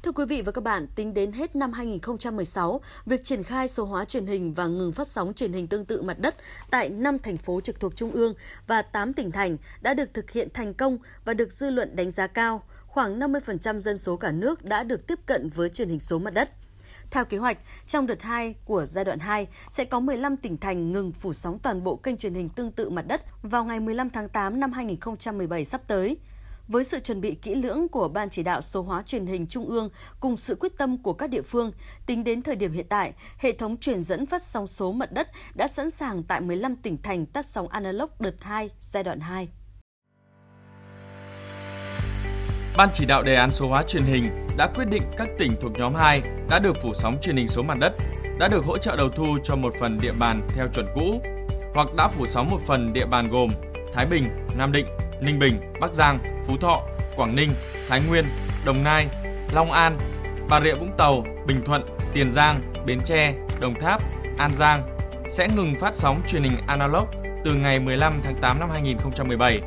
Thưa quý vị và các bạn, tính đến hết năm 2016, việc triển khai số hóa truyền hình và ngừng phát sóng truyền hình tương tự mặt đất tại 5 thành phố trực thuộc Trung ương và 8 tỉnh thành đã được thực hiện thành công và được dư luận đánh giá cao. Khoảng 50% dân số cả nước đã được tiếp cận với truyền hình số mặt đất. Theo kế hoạch, trong đợt 2 của giai đoạn 2 sẽ có 15 tỉnh thành ngừng phủ sóng toàn bộ kênh truyền hình tương tự mặt đất vào ngày 15 tháng 8 năm 2017 sắp tới. Với sự chuẩn bị kỹ lưỡng của Ban chỉ đạo số hóa truyền hình Trung ương cùng sự quyết tâm của các địa phương, tính đến thời điểm hiện tại, hệ thống truyền dẫn phát sóng số mặt đất đã sẵn sàng tại 15 tỉnh thành tắt sóng analog đợt 2 giai đoạn 2. Ban chỉ đạo đề án số hóa truyền hình đã quyết định các tỉnh thuộc nhóm 2 đã được phủ sóng truyền hình số mặt đất, đã được hỗ trợ đầu thu cho một phần địa bàn theo chuẩn cũ, hoặc đã phủ sóng một phần địa bàn gồm Thái Bình, Nam Định, Ninh Bình, Bắc Giang, Phú Thọ, Quảng Ninh, Thái Nguyên, Đồng Nai, Long An, Bà Rịa Vũng Tàu, Bình Thuận, Tiền Giang, Bến Tre, Đồng Tháp, An Giang sẽ ngừng phát sóng truyền hình analog từ ngày 15 tháng 8 năm 2017.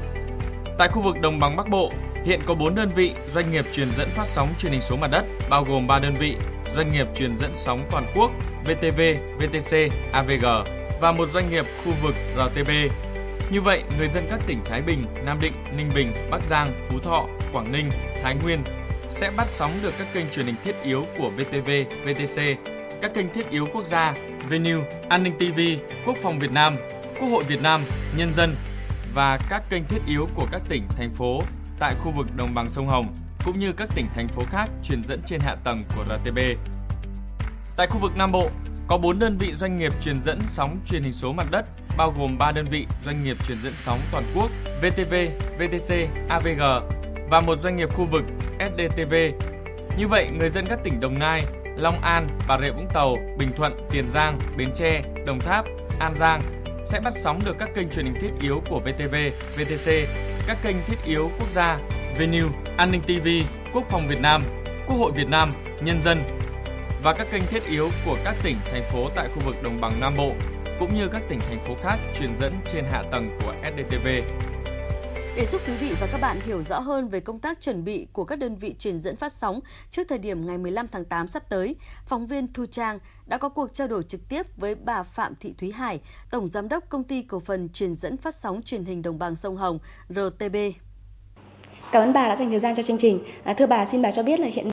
Tại khu vực Đồng bằng Bắc Bộ, hiện có 4 đơn vị doanh nghiệp truyền dẫn phát sóng truyền hình số mặt đất, bao gồm 3 đơn vị doanh nghiệp truyền dẫn sóng toàn quốc VTV, VTC, AVG và một doanh nghiệp khu vực RTB. Như vậy, người dân các tỉnh Thái Bình, Nam Định, Ninh Bình, Bắc Giang, Phú Thọ, Quảng Ninh, Thái Nguyên sẽ bắt sóng được các kênh truyền hình thiết yếu của VTV, VTC, các kênh thiết yếu quốc gia, VNews, An ninh TV, Quốc phòng Việt Nam, Quốc hội Việt Nam, Nhân dân và các kênh thiết yếu của các tỉnh, thành phố tại khu vực đồng bằng sông Hồng, cũng như các tỉnh, thành phố khác truyền dẫn trên hạ tầng của RTB. Tại khu vực Nam Bộ, có 4 đơn vị doanh nghiệp truyền dẫn sóng truyền hình số mặt đất, bao gồm 3 đơn vị doanh nghiệp truyền dẫn sóng toàn quốc VTV, VTC, AVG và một doanh nghiệp khu vực SDTV. Như vậy, người dân các tỉnh Đồng Nai, Long An, Bà Rịa Vũng Tàu, Bình Thuận, Tiền Giang, Bến Tre, Đồng Tháp, An Giang sẽ bắt sóng được các kênh truyền hình thiết yếu của VTV, VTC, các kênh thiết yếu quốc gia, VNews, An ninh TV, Quốc phòng Việt Nam, Quốc hội Việt Nam, Nhân dân và các kênh thiết yếu của các tỉnh, thành phố tại khu vực Đồng bằng Nam Bộ, cũng như các tỉnh, thành phố khác truyền dẫn trên hạ tầng của SDTV. Để giúp quý vị và các bạn hiểu rõ hơn về công tác chuẩn bị của các đơn vị truyền dẫn phát sóng trước thời điểm ngày 15 tháng 8 sắp tới, phóng viên Thu Trang đã có cuộc trao đổi trực tiếp với bà Phạm Thị Thúy Hải, Tổng Giám đốc Công ty Cổ phần Truyền dẫn Phát sóng Truyền hình Đồng bằng sông Hồng RTB. Cảm ơn bà đã dành thời gian cho chương trình. Thưa bà, xin bà cho biết là hiện